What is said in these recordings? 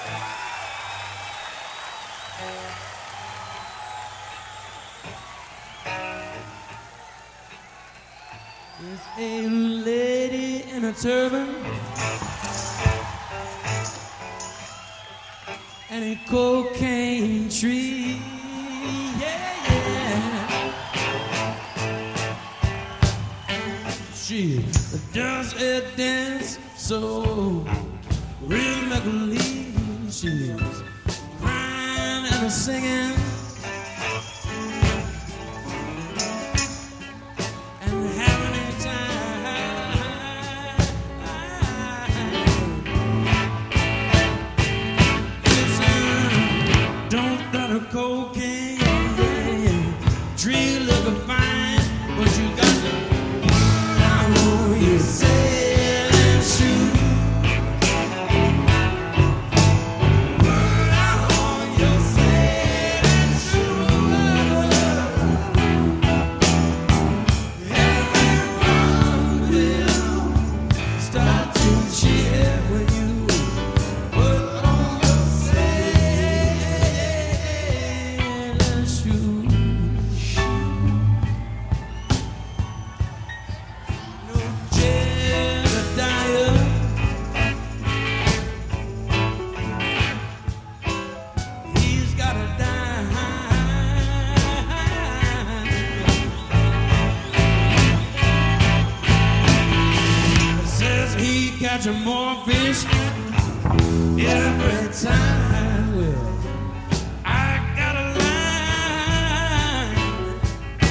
There's a lady in a turban and a cocaine tree. Yeah, yeah. She does a dance so rhythmically. She's crying and singing. Cocaine tree looking fine, but you got to put on your sailing shoes. Put on your sailing shoes. Everyone will start to cheer when you put on your sailing shoes. No Jedediah, he's gotta die. Says he catching more fish every time. Well, I got a line,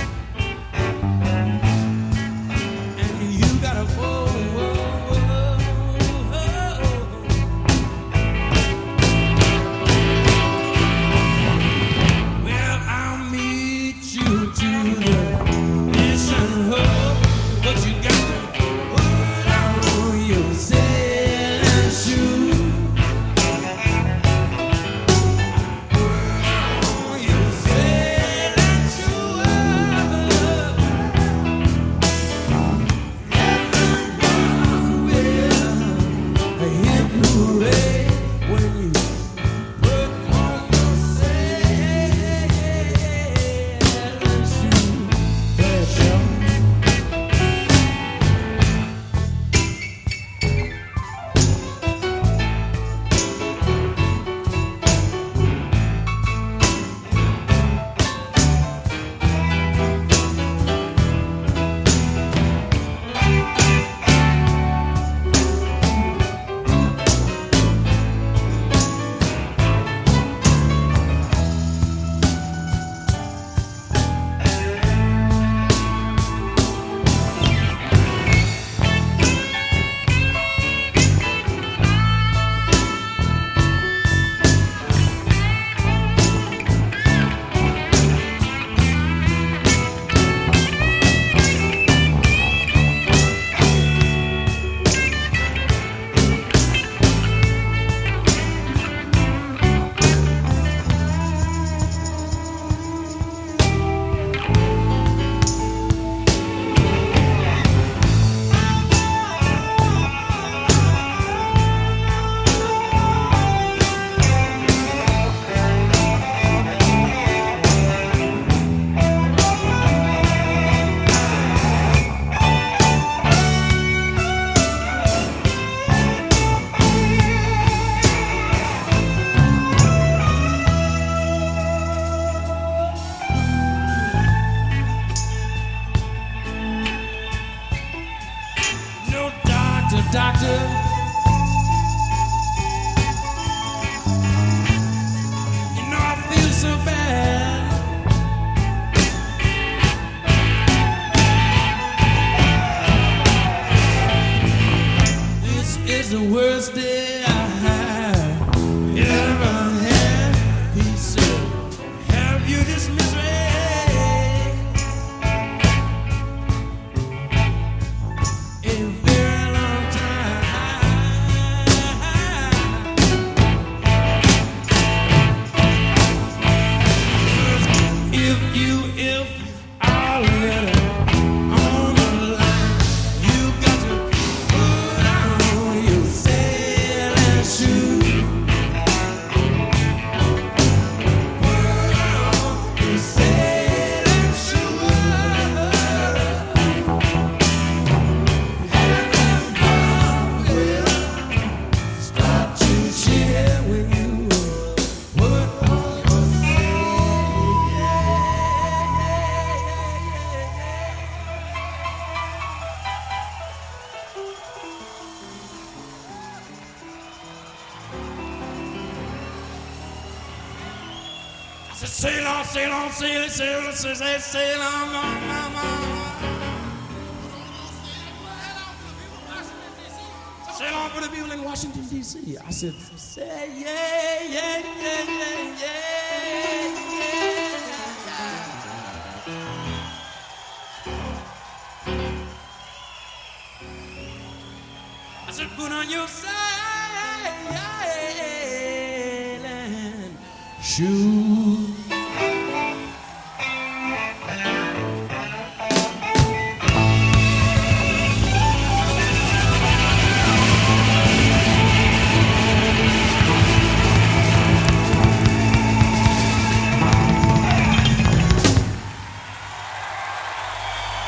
and you got a whoa, whoa, whoa. Well, I'll meet you to the mission hub, but you got to put on your sailing shoes. Doctor, you know I feel so bad. This is the worst day I have ever had. He said, have you this misery? On the line, you got to put on your sailing Sail on, sail on, sail, sail, sail, sail, sail on, sail on for the people in Washington, D.C. I said, say yeah, yeah, yeah, yeah, yeah, yeah. I said, put on your sailing shoes.